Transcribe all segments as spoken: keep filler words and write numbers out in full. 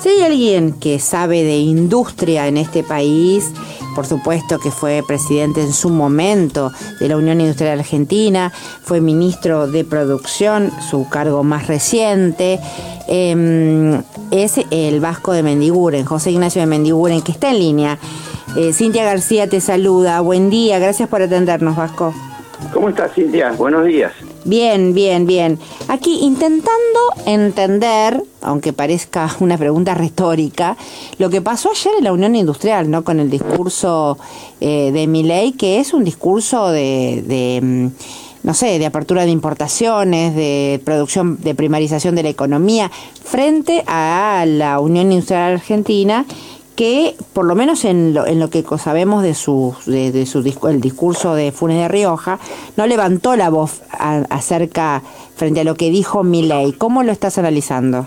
Si hay alguien que sabe de industria en este país, por supuesto que fue presidente en su momento de la Unión Industrial Argentina, fue ministro de Producción, su cargo más reciente, eh, es el Vasco de Mendiguren, José Ignacio de Mendiguren, que está en línea. Eh, Cintia García te saluda, buen día, gracias por atendernos, Vasco. ¿Cómo estás, Cintia? Buenos días. Bien, bien, bien. Aquí intentando entender, aunque parezca una pregunta retórica, lo que pasó ayer en la Unión Industrial, ¿no? Con el discurso eh, de Milei, que es un discurso de, de, no sé, de apertura de importaciones, de producción, de primarización de la economía, frente a la Unión Industrial Argentina, que por lo menos en lo, en lo que sabemos de su, de, de su el discurso de Funes de Rioja, no levantó la voz a, acerca frente a lo que dijo Milei. ¿Cómo lo estás analizando?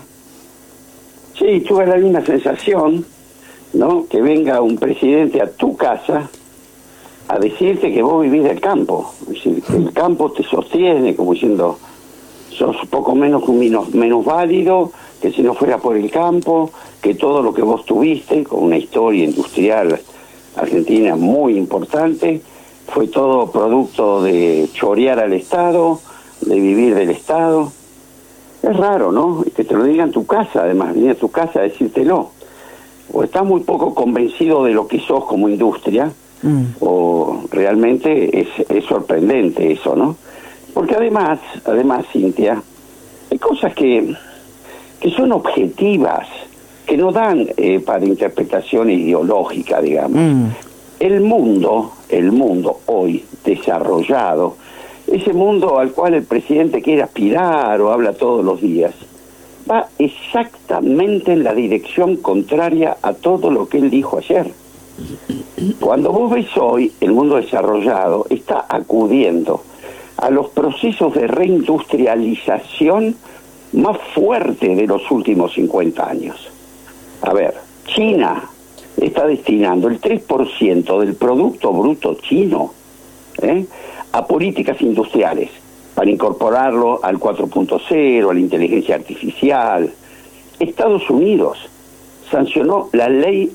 Sí, tuve la misma sensación, ¿no? Que venga un presidente a tu casa a decirte que vos vivís del campo, es decir, que el campo te sostiene, como diciendo, sos poco menos menos, menos válido que si no fuera por el campo, que todo lo que vos tuviste, con una historia industrial argentina muy importante, fue todo producto de chorear al Estado, de vivir del Estado. Es raro, ¿no? Que te lo diga en tu casa, además, viene a tu casa a decírtelo. O estás muy poco convencido de lo que sos como industria, mm. o realmente es, es sorprendente eso, ¿no? Porque además, además, Cintia, hay cosas que... que son objetivas, que no dan eh, para interpretación ideológica, digamos. Mm. El mundo, el mundo hoy desarrollado, ese mundo al cual el presidente quiere aspirar o habla todos los días, va exactamente en la dirección contraria a todo lo que él dijo ayer. Cuando vos ves hoy, el mundo desarrollado está acudiendo a los procesos de reindustrialización más fuerte de los últimos cincuenta años. A ver, China está destinando el tres por ciento del Producto Bruto chino ¿eh? a políticas industriales, para incorporarlo al cuatro punto cero, a la inteligencia artificial. Estados Unidos sancionó la ley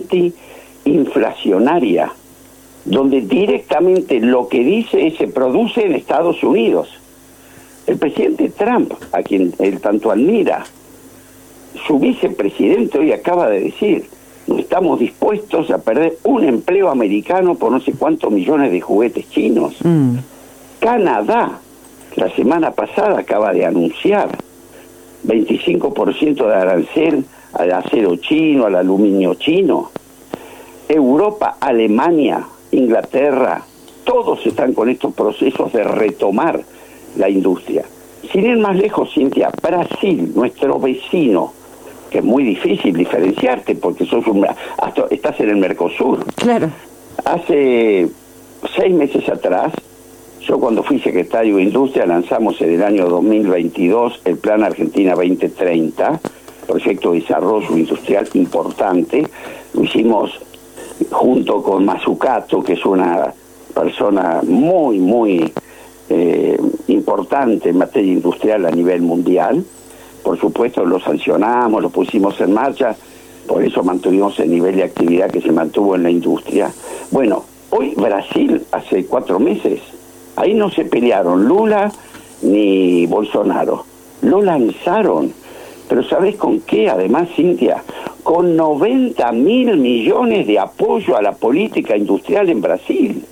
antiinflacionaria, donde directamente lo que dice es se produce en Estados Unidos. El presidente Trump, a quien él tanto admira, su vicepresidente hoy acaba de decir, no estamos dispuestos a perder un empleo americano por no sé cuántos millones de juguetes chinos. Mm. Canadá, la semana pasada acaba de anunciar veinticinco por ciento de arancel al acero chino, al aluminio chino. Europa, Alemania, Inglaterra, todos están con estos procesos de retomar la industria. Sin ir más lejos, Cintia, Brasil, nuestro vecino, que es muy difícil diferenciarte porque sos un, hasta estás en el Mercosur. Claro. Hace seis meses atrás, yo cuando fui secretario de Industria, lanzamos en el año dos mil veintidós el Plan Argentina veinte treinta, proyecto de desarrollo industrial importante. Lo hicimos junto con Mazzucato, que es una persona muy, muy Eh, importante en materia industrial a nivel mundial. Por supuesto lo sancionamos, lo pusimos en marcha, por eso mantuvimos el nivel de actividad que se mantuvo en la industria. Bueno, hoy Brasil, hace cuatro meses, ahí no se pelearon Lula ni Bolsonaro, lo lanzaron, pero ¿sabés con qué? Además, Cintia, con noventa mil millones de apoyo a la política industrial en Brasil.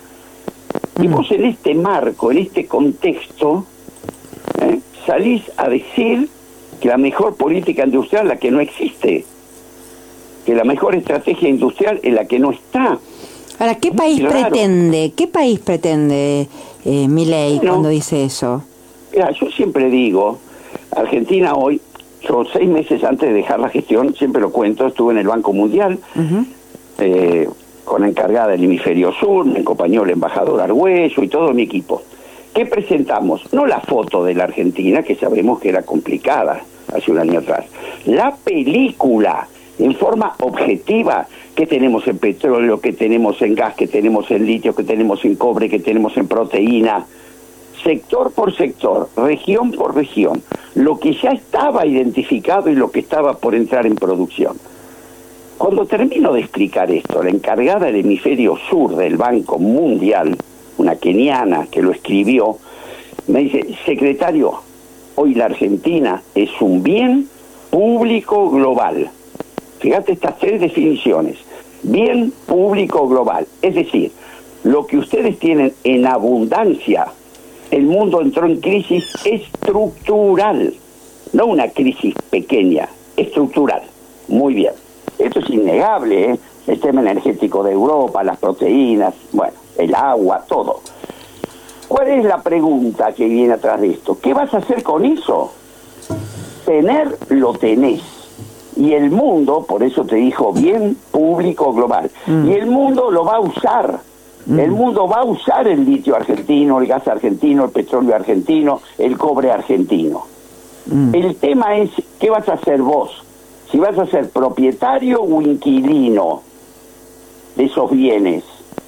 Y vos en este marco, en este contexto, ¿eh? salís a decir que la mejor política industrial es la que no existe, que la mejor estrategia industrial es la que no está. Ahora, ¿qué país pretende, qué país pretende eh, Milei bueno, cuando dice eso? Mira, yo siempre digo, Argentina hoy, yo seis meses antes de dejar la gestión, siempre lo cuento, estuve en el Banco Mundial, uh-huh. eh, con la encargada del hemisferio sur, me acompañó el embajador Argüello y todo mi equipo. ¿Qué presentamos? No la foto de la Argentina, que sabemos que era complicada hace un año atrás. La película, en forma objetiva, que tenemos en petróleo, que tenemos en gas, que tenemos en litio, que tenemos en cobre, que tenemos en proteína. sector por sector, región por región, lo que ya estaba identificado y lo que estaba por entrar en producción. Cuando termino de explicar esto, la encargada del hemisferio sur del Banco Mundial, una keniana que lo escribió, me dice, secretario, hoy la Argentina es un bien público global. Fíjate estas tres definiciones. Bien público global. Es decir, lo que ustedes tienen en abundancia, el mundo entró en crisis estructural, no una crisis pequeña, estructural. Muy bien. Esto es innegable, ¿eh? El tema energético de Europa, las proteínas, bueno, el agua, todo. ¿Cuál es la pregunta que viene atrás de esto? ¿Qué vas a hacer con eso? Tener, lo tenés. Y el mundo, por eso te dijo bien público global, mm. y el mundo lo va a usar. Mm. El mundo va a usar el litio argentino, el gas argentino, el petróleo argentino, el cobre argentino. Mm. El tema es, ¿qué vas a hacer vos? Si vas a ser propietario o inquilino de esos bienes.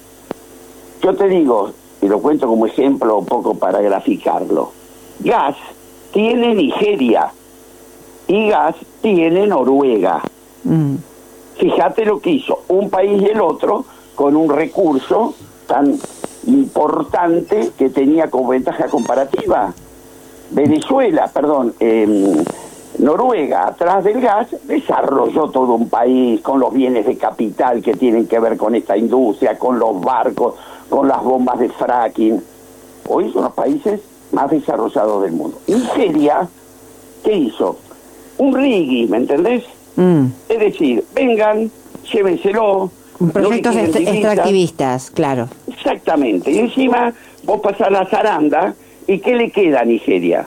Yo te digo, y lo cuento como ejemplo un poco para graficarlo. Gas tiene Nigeria y gas tiene Noruega. Mm. Fíjate lo que hizo un país y el otro con un recurso tan importante que tenía como ventaja comparativa. Venezuela, perdón, eh, Noruega, atrás del gas, desarrolló todo un país con los bienes de capital que tienen que ver con esta industria, con los barcos, con las bombas de fracking. Hoy son los países más desarrollados del mundo. Nigeria, ¿qué hizo? Un rigui, ¿me entendés? Mm. Es decir, vengan, llévenselo. Proyectos no extractivistas, claro. Exactamente. Y encima vos pasás la zaranda, ¿y qué le queda a Nigeria?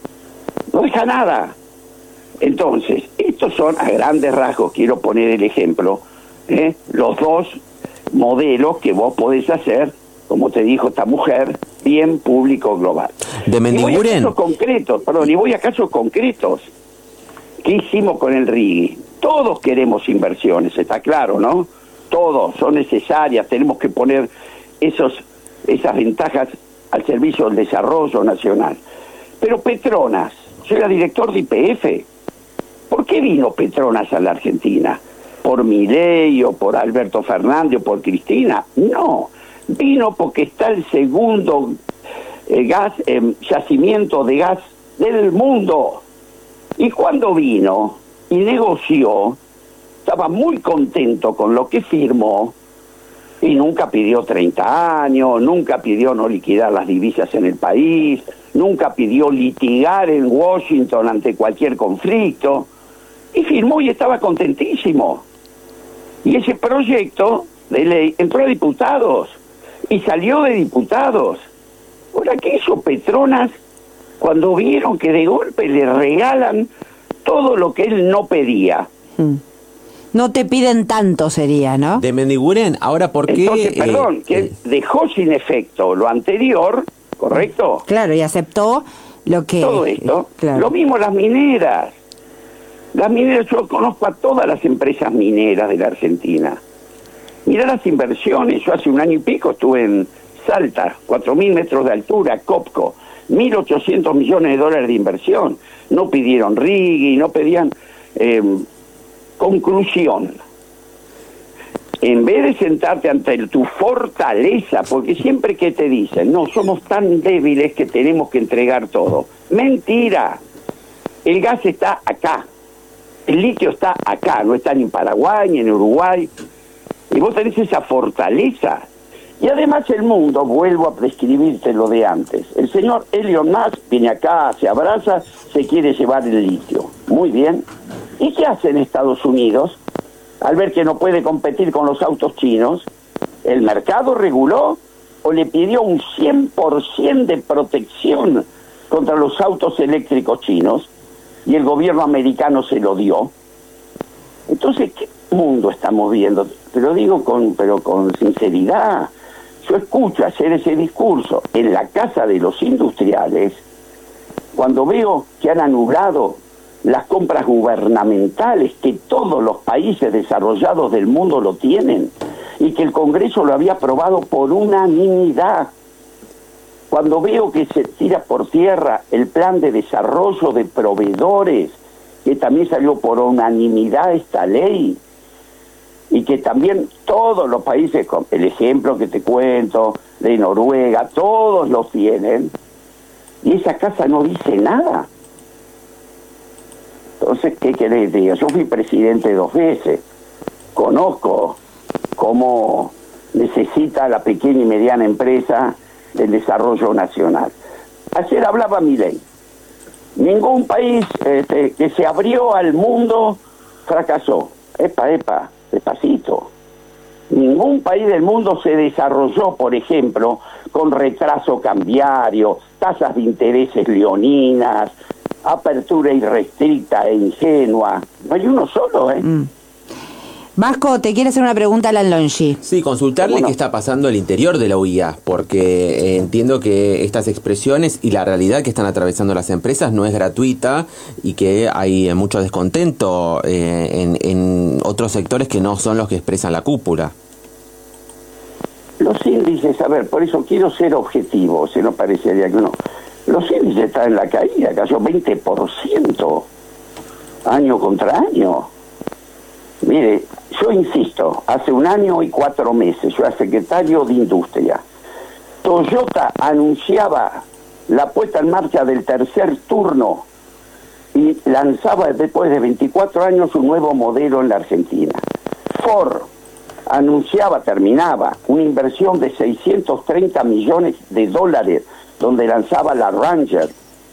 No deja nada. Entonces, estos son, a grandes rasgos, quiero poner el ejemplo, ¿eh? los dos modelos que vos podés hacer, como te dijo esta mujer, bien público global. De Mendiguren. Y voy a casos concretos, perdón, y voy a casos concretos. ¿Qué hicimos con el rigui? Todos queremos inversiones, está claro, ¿no? Todos, son necesarias, tenemos que poner esos, esas ventajas al servicio del desarrollo nacional. Pero Petronas, yo era director de Y P F, ¿por qué vino Petronas a la Argentina? ¿Por Milei o por Alberto Fernández o por Cristina? No, vino porque está el segundo eh, gas, eh, yacimiento de gas del mundo. Y cuando vino y negoció, estaba muy contento con lo que firmó y nunca pidió treinta años, nunca pidió no liquidar las divisas en el país, nunca pidió litigar en Washington ante cualquier conflicto. Y firmó y estaba contentísimo. Y ese proyecto de ley entró a diputados y salió de diputados. Ahora, ¿qué hizo Petronas cuando vieron que de golpe le regalan todo lo que él no pedía? Hmm. No te piden tanto, sería, ¿no? De Mendiguren, ahora, ¿por qué? Entonces, perdón, eh, que eh, dejó sin efecto lo anterior, ¿correcto? Claro, y aceptó lo que... Todo esto. Eh, claro. Lo mismo las mineras. Las mineras, yo conozco a todas las empresas mineras de la Argentina. Mirá las inversiones, yo hace un año y pico estuve en Salta, cuatro mil metros de altura, Copco, mil ochocientos millones de dólares de inversión. No pidieron rigui, no pedían... Eh, conclusión. En vez de sentarte ante el, tu fortaleza, porque siempre que te dicen, no, somos tan débiles que tenemos que entregar todo. Mentira. El gas está acá. El litio está acá, no está ni en Paraguay ni en Uruguay. Y vos tenés esa fortaleza. Y además el mundo, vuelvo a prescribirte lo de antes. El señor Elon Musk viene acá, se abraza, se quiere llevar el litio. Muy bien. ¿Y qué hace en Estados Unidos? Al ver que no puede competir con los autos chinos, ¿el mercado reguló o le pidió un cien por ciento de protección contra los autos eléctricos chinos y el gobierno americano se lo dio? Entonces, ¿qué mundo estamos viendo? Te lo digo con, pero con sinceridad. Yo escucho hacer ese discurso en la casa de los industriales cuando veo que han anulado las compras gubernamentales que todos los países desarrollados del mundo lo tienen y que el Congreso lo había aprobado por unanimidad. cuando veo que se tira por tierra el plan de desarrollo de proveedores, que también salió por unanimidad esta ley, y que también todos los países, el ejemplo que te cuento, de Noruega, todos los tienen, y esa casa no dice nada. Entonces, ¿qué querés que diga? Yo fui presidente dos veces, conozco cómo necesita la pequeña y mediana empresa del desarrollo nacional. Ayer hablaba Milei. Ningún país este, que se abrió al mundo fracasó. Epa, epa, despacito. Ningún país del mundo se desarrolló, por ejemplo, con retraso cambiario, tasas de intereses leoninas, apertura irrestricta e ingenua. No hay uno solo, ¿eh? Mm. Vasco, te quiere hacer una pregunta a Alan Longi. Sí, consultarle bueno. qué está pasando al interior de la U I A, porque eh, entiendo que estas expresiones y la realidad que están atravesando las empresas no es gratuita y que hay mucho descontento eh, en, en otros sectores que no son los que expresan la cúpula. Los índices, a ver, por eso quiero ser objetivo, si no parecería que no. Los índices están en la caída, cayó veinte por ciento año contra año. Mire, yo insisto, hace un año y cuatro meses, yo era secretario de Industria. Toyota anunciaba la puesta en marcha del tercer turno y lanzaba después de veinticuatro años un nuevo modelo en la Argentina. Ford anunciaba, terminaba, una inversión de seiscientos treinta millones de dólares, donde lanzaba la Ranger.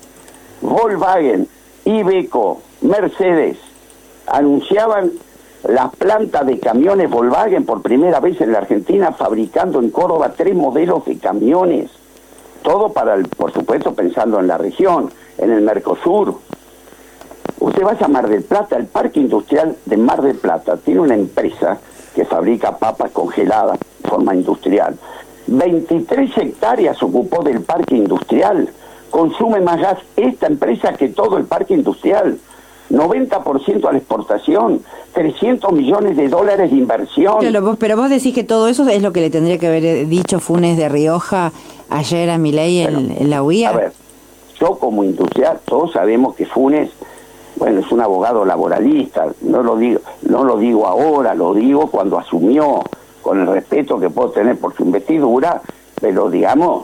Volkswagen, Iveco, Mercedes, anunciaban las plantas de camiones Volkswagen por primera vez en la Argentina, fabricando en Córdoba tres modelos de camiones. Todo para, el, por supuesto, pensando en la región, en el Mercosur. Usted vaya a Mar del Plata, el parque industrial de Mar del Plata tiene una empresa que fabrica papas congeladas de forma industrial. veintitrés hectáreas ocupó del parque industrial. Consume más gas esta empresa que todo el parque industrial. noventa por ciento a la exportación, trescientos millones de dólares de inversión. Pero vos, pero vos decís que todo eso es lo que le tendría que haber dicho Funes de Rioja ayer a Milei en, en la U I A. A ver, yo como industrial, todos sabemos que Funes, bueno, es un abogado laboralista, no lo digo, no lo digo ahora, lo digo cuando asumió, con el respeto que puedo tener por su investidura, pero digamos,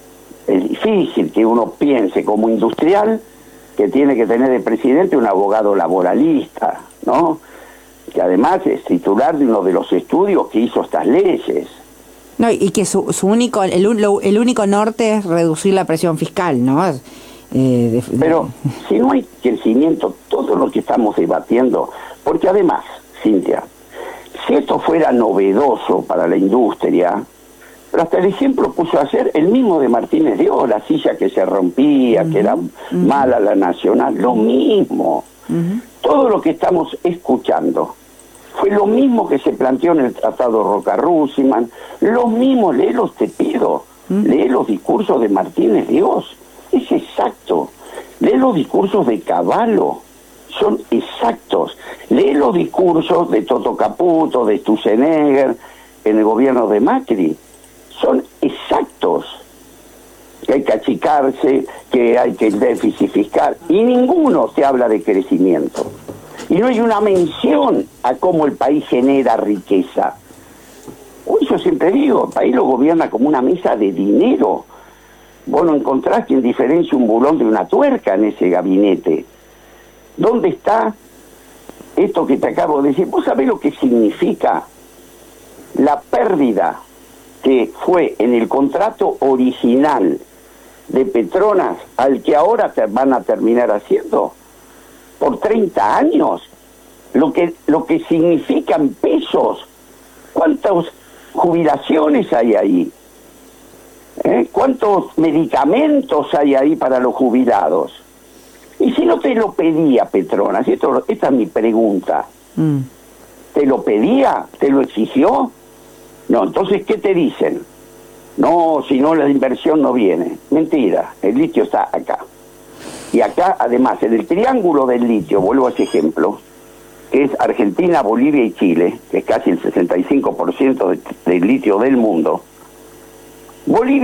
es difícil que uno piense como industrial que tiene que tener de presidente un abogado laboralista, ¿no? Que además es titular de uno de los estudios que hizo estas leyes. No, y que su, su único, el, el único norte es reducir la presión fiscal, ¿no? Eh, de, de... Pero si no hay crecimiento, todo lo que estamos debatiendo, porque además, Cintia, si esto fuera novedoso para la industria, pero hasta el ejemplo puso a ser el mismo de Martínez de Oz, la silla que se rompía, uh-huh. que era uh-huh. mala la nacional, lo mismo. Uh-huh. Todo lo que estamos escuchando fue lo mismo que se planteó en el Tratado Roca-Rusiman, los mismos, léelos te pido, uh-huh. lee los discursos de Martínez de Oz, es exacto, lee los discursos de Cavallo, son exactos, lee los discursos de Toto Caputo, de Sturzenegger, en el gobierno de Macri, son exactos, que hay que achicarse, que hay que el déficit fiscal, y ninguno te habla de crecimiento. Y no hay una mención a cómo el país genera riqueza. Uy, yo siempre digo, el país lo gobierna como una mesa de dinero. Vos no encontrás quien diferencie un bulón de una tuerca en ese gabinete. ¿Dónde está esto que te acabo de decir? ¿Vos sabés lo que significa la pérdida que fue en el contrato original de Petronas al que ahora te van a terminar haciendo por treinta años? Lo que, lo que significan pesos. ¿Cuántas jubilaciones hay ahí? ¿Eh? ¿Cuántos medicamentos hay ahí para los jubilados? Y si no te lo pedía Petronas, esto, esta es mi pregunta, mm. ¿te lo pedía? ¿Te lo exigió? No, entonces, ¿qué te dicen? No, si no la inversión no viene. Mentira, el litio está acá. Y acá, además, en el triángulo del litio, vuelvo a ese ejemplo, que es Argentina, Bolivia y Chile, que es casi el sesenta y cinco por ciento de, del litio del mundo. Bolivia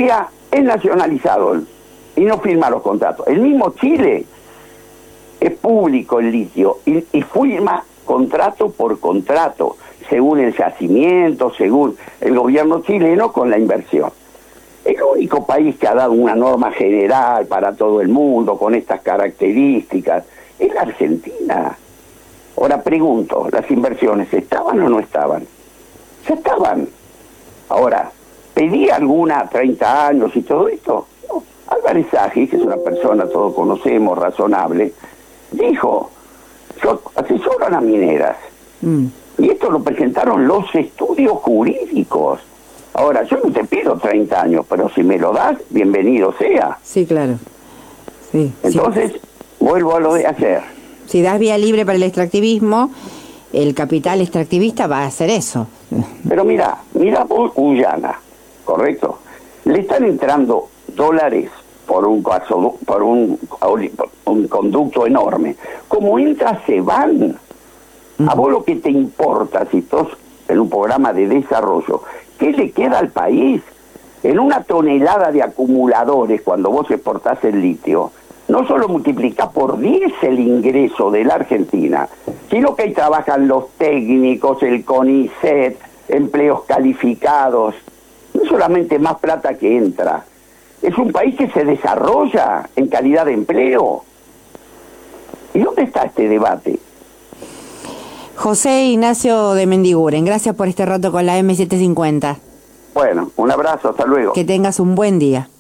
es nacionalizado y no firma los contratos. El mismo Chile es público el litio y, y firma contrato por contrato, según el yacimiento, según el gobierno chileno con la inversión. El único país que ha dado una norma general para todo el mundo con estas características es la Argentina. Ahora pregunto, ¿las inversiones estaban o no estaban? Ya estaban. Ahora, ¿pedí alguna treinta años y todo esto? No. Álvarez Agis, que es una persona, todos conocemos, razonable, dijo, yo asesoro a las mineras. Mm. Y esto lo presentaron los estudios jurídicos. Ahora, yo no te pido treinta años, pero si me lo das, bienvenido sea. Sí, claro. Sí, Entonces, sí. vuelvo a lo de ayer. Si das vía libre para el extractivismo, el capital extractivista va a hacer eso. Pero mira, mira por Guyana, ¿correcto? Le están entrando dólares por un caso, por un, por un conducto enorme. Como entra, se van. A vos lo que te importa, si estás en un programa de desarrollo, ¿qué le queda al país? En una tonelada de acumuladores, cuando vos exportás el litio, no solo multiplica por diez el ingreso de la Argentina, sino que ahí trabajan los técnicos, el CONICET, empleos calificados, no solamente más plata que entra. Es un país que se desarrolla en calidad de empleo. ¿Y dónde está este debate? José Ignacio de Mendiguren, gracias por este rato con la eme setecientos cincuenta. Bueno, un abrazo, hasta luego. Que tengas un buen día.